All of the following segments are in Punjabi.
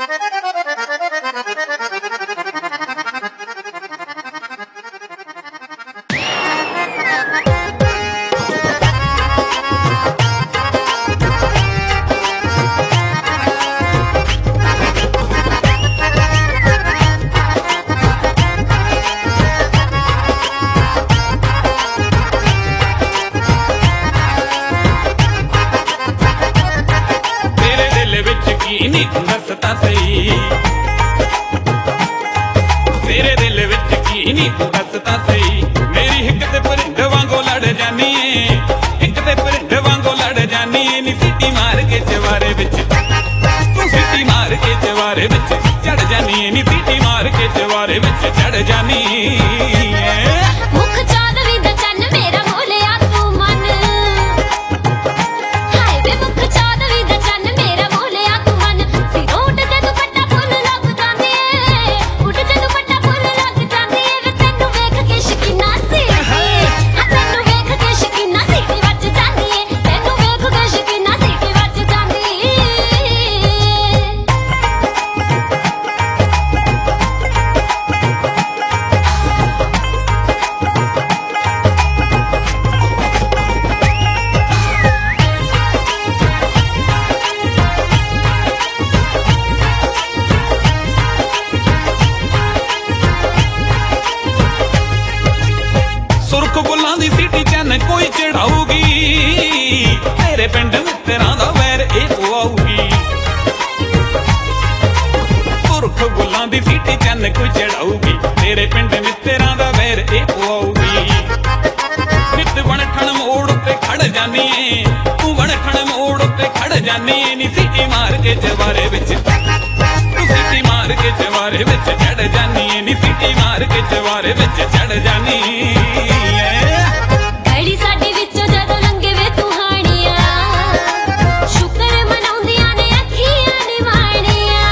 ਨੀ ਤੂੰ ਦੱਸ ਤਾਂ ਸਹੀ, ਤੇਰੇ ਦਿਲ ਵਿੱਚ ਕੀ ਨੀ ਤੂੰ ਦੱਸ ਤਾਂ ਸਹੀ। ਮੇਰੀ ਹਿੱਕ ਤੇ ਪਰਿੰਡ ਵਾਂਗੋ ਲੜ ਜਾਨੀ ਏ, ਹਿੱਕ ਤੇ ਪਰਿੰਡ ਵਾਂਗੋ ਲੜ ਜਾਨੀ ਏ। ਨੀ ਸੀਟੀ ਮਾਰ ਕੇ ਚਵਾਰੇ ਵਿੱਚ, ਤੂੰ ਸੀਟੀ ਮਾਰ ਕੇ ਚਵਾਰੇ ਵਿੱਚ ਚੜ ਜਾਨੀ ਏ। ਨੀ ਸੀਟੀ ਮਾਰ ਕੇ ਚਵਾਰੇ ਵਿੱਚ ਚੜ ਜਾਨੀ ਏ। ਮੁੱਖ ਚਾਂਦਨੀ ਦਾ ਚੰਨ ਮੇਰਾ ਮੋਲਿਆ ਤੂੰ ਮਨ, ਹਾਏ ਵੇ ਮੁੱਖ ਚਾਂਦਨੀ ਦਾ ਚੰਨ ਮੇਰਾ ਮੋਲਿਆ ਤੂੰ ਮਨ। ਸਿਰੋਂ ਉੱਡਦੇ ਦੁਪੱਟਾ ਫੁੱਲ ਲੱਗ ਜਾਂਦੀ ਏ, ਉੱਡਦੇ ਦੁਪੱਟਾ ਫੁੱਲ ਲੱਗ ਜਾਂਦੀ ਏ। ਵੇ ਤੈਨੂੰ ਵੇਖ ਕੇ ਸ਼ਕੀਨਾ ਸੀਟੀ, ਹਾਂ ਤੈਨੂੰ ਵੇਖ ਕੇ ਸ਼ਕੀਨਾ ਸੀਟੀ ਵੱਜ ਜਾਂਦੀ ਏ, ਤੈਨੂੰ ਵੇਖ ਕੇ ਸ਼ਕੀਨਾ ਸੀਟੀ ਵੱਜ ਜਾਂਦੀ ਏ। ਸੁਰਖ ਬੁੱਲਾਂ ਦੀ ਸੀਟੀ ਚੰਨ ਕੋਈ ਚੜਾਊਗੀ, ਤੇਰੇ ਪਿੰਡ ਮਿੱਤਰਾਂ ਦਾ ਵੈਰ ਇਹ ਪਵਾਊਗੀ। ਸੁਰਖ ਬੁੱਲਾਂ ਦੀ ਸੀਟੀ ਚੰਨ ਕੋਈ ਚੜਾਊਗੀ, ਤੇਰੇ ਪਿੰਡ ਮਿੱਤਰਾਂ ਦਾ ਵੈਰ ਇਹ ਪਵਾਊਗੀ। ਨਿੱਤ ਬਣ ਠਣ ਮੋੜ ਉੱਤੇ ਖੜ ਜਾਨੀ ਏ, ਤੂੰ ਬਣ ਠਣ ਮੋੜ ਉੱਤੇ ਖੜ ਜਾਨੀ ਏ। ਨੀ ਸੀਟੀ ਮਾਰ ਕੇ ਚਵਾਰੇ ਵਿੱਚ, ਤੂੰ ਸੀਟੀ ਮਾਰ ਕੇ ਚਵਾਰੇ ਵਿੱਚ ਚੜ ਜਾਨੀ ਏ। ਨੀ ਸੀਟੀ ਮਾਰ ਕੇ ਚਵਾਰੇ ਵਿੱਚ ਚੜ ਜਾਨੀ ਏ। ਗਲੀ ਸਾਡੀ ਵਿੱਚੋਂ ਜਦੋਂ ਲੰਘੇ ਵੇ ਤੂੰ ਹਾਣੀਆਂ, ਸ਼ੁਕਰ ਮਨਾਉਂਦੀਆਂ ਨੇ ਅੱਖੀਆਂ ਨਿਵਾਣੀਆਂ।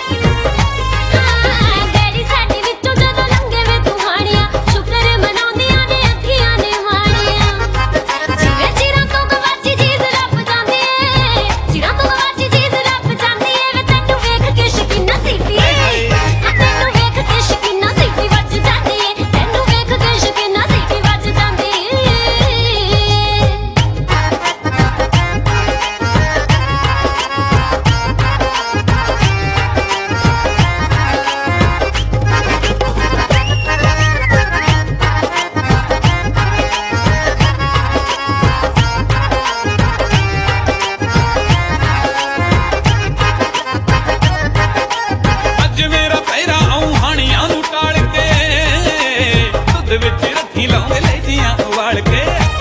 ਹਾਂ ਗਲੀ ਸਾਡੀ ਵਿੱਚੋਂ ਜਦੋਂ ਲੰਘੇ ਵੇ ਤੂੰ ਹਾਣੀਆਂ, ਸ਼ੁਕਰ ਮਨਾਉਂਦੀਆਂ ਨੇ ਅੱਖੀਆਂ ਨਿਵਾਣੀਆਂ। ਜਿਵੇਂ ਚਿਰਾਂ ਤੋਂ ਗਵਾਚੀ ਚੀਜ਼ ਲੱਭ ਜਾਂਦੀ ਏ, ਚਿਰਾਂ ਤੋਂ ਗਵਾਚੀ ਚੀਜ਼ ਲੱਭ ਜਾਂਦੀ ਏ। ਵੇ ਤੈਨੂੰ ਵੇਖ ਕੇ ਸ਼ਕੀਨਾ ਸੀਟੀ, ਹਾਂ ਤੈਨੂੰ ਵੇਖ ਕੇ ਸ਼ਕੀਨਾ ਸੀਟੀ ਵੱਜ ਜਾਂਦੀ ਏ, ਤੈਨੂੰ ਵੇਖ ਕੇ ਸ਼ਕੀਨਾ ਸੀਟੀ ਵੱਜ ਜਾਂਦੀ ਏ। ਅੱਜ ਮੇਰਾ ਪਹਿਰਾ ਆਉਂ ਹਾਣੀਆਂ ਨੂੰ ਟਾਲ ਕੇ, ਦੁੱਧ ਵਿੱਚ ਰੱਖੀ ਲਾਉਂਦੇ ਲੈਜੀਆਂ ਉਬਾਲ ਕੇ।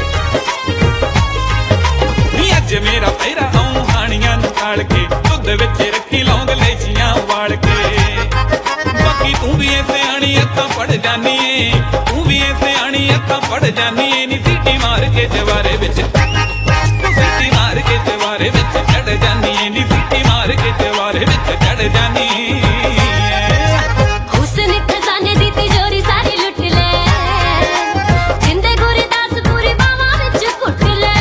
ਨੀ ਅੱਜ ਮੇਰਾ ਪਹਿਰਾ ਆਉਂ ਹਾਣੀਆਂ ਨੂੰ ਟਾਲ ਕੇ, ਦੁੱਧ ਵਿੱਚ ਰੱਖੀ ਲਾਉਂਦੇ ਲੈਜੀਆਂ ਉਬਾਲ ਕੇ। ਬਾਕੀ ਤੂੰ ਵੀ ਐ ਸਿਆਣੀ ਅੱਖਾਂ ਪੜ ਜਾਨੀ ਏ, ਤੂੰ ਵੀ ਐ ਸਿਆਣੀ ਅੱਖਾਂ ਪੜ ਜਾਨੀ ਏ। ਨੀ ਸੀਟੀ ਮਾਰ ਕੇ ਚਵਾਰੇ ਵਿੱਚ, ਤੂੰ ਸੀਟੀ ਮਾਰ ਕੇ ਚਵਾਰੇ ਵਿੱਚ ਚੜ ਜਾਨੀ ਏ। ਨੀ ਸੀਟੀ ਮਾਰ ਕੇ ਚਵਾਰੇ ਵਿੱਚ ਚੜ ਜਾਨੀ ਏ। ਹੁਸਨ ਖਜ਼ਾਨੇ ਦੀ ਤਿਜੋਰੀ ਸਾਰੀ ਲੁੱਟ ਲੈ, ਜਿੰਦੇ ਗੁਰਦਾਸ ਪੂਰੀ ਬਾਵਾਂ ਵਿੱਚ ਘੁੱਟ ਲੈ।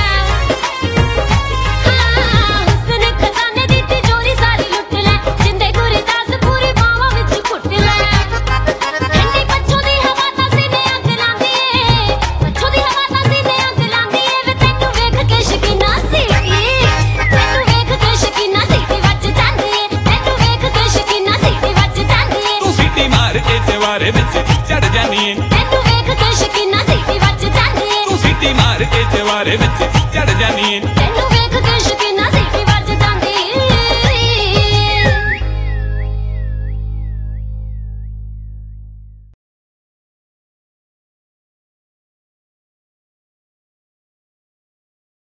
ਹਾਂ ਹੁਸਨ ਖਜ਼ਾਨੇ ਦੀ ਤਿਜੋਰੀ ਸਾਰੀ ਲੁੱਟ ਲੈ, ਜਿੰਦੇ ਗੁਰਦਾਸ ਪੂਰੀ ਬਾਵਾਂ ਵਿੱਚ ਘੁੱਟ ਲੈ। ਠੰਡੀ ਪੱਛੋਂ ਦੀ ਹਵਾ ਤਾਂ ਸੀਨੇ ਅੱਗ ਲਾਂਦੀ ਏ, ਪੱਛੋਂ ਦੀ ਹਵਾ ਤਾਂ ਸੀਨੇ ਅੱਗ ਲਾਂਦੀ ਏ। ਵੇ ਤੈਨੂੰ ਵੇਖ ਕੇ ਸ਼ਕੀਨਾ ਸੀਟੀ, ਤੈਨੂੰ ਵੇਖ ਕੇ ਸ਼ਕੀਨਾ ਸੀਟੀ ਵੱਜ ਜਾਂਦੀ ਏ, ਤੈਨੂੰ ਵੇਖ ਕੇ ਸ਼ਕੀਨਾ ਸੀਟੀ ਵੱਜ ਜਾਂਦੀ ਏ। ਤੂੰ ਸੀਟੀ ਮਾਰ ਕੇ ਚਵਾਰੇ ਵਿੱਚ ਚੜ ਜਾਨੀ ਏ, ਤੈਨੂੰ ਵੇਖ ਕੇ ਸ਼ਕੀਨਾ ਸੀਟੀ ਵੱਜ ਜਾਂਦੀ ਏ, ਤੂੰ ਸੀਟੀ ਮਾਰ ਕੇ ਚਵਾਰੇ ਵਿੱਚ ਚੜ ਜਾਨੀ ਏ।